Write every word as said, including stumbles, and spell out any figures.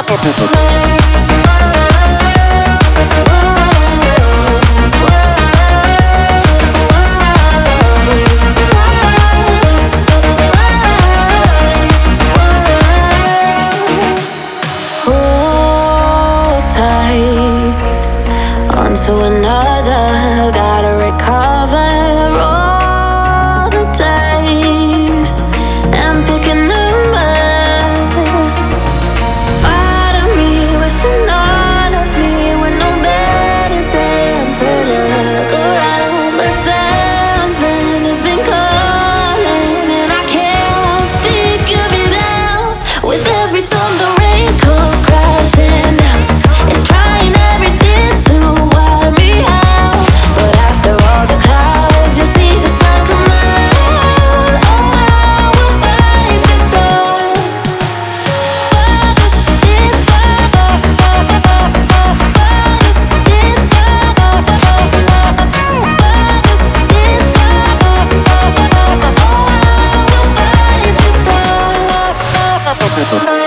Hold tight onto another, gotta recover all the days and pick a number. Part of me wishing all of me with no better than to look around, but something has been calling and I can't figure it out. With every song the rain comes crashing down, it's trying everything to wipe me out, but after all the clouds you see the sun come out. Oh, I will fight the storm. Bye.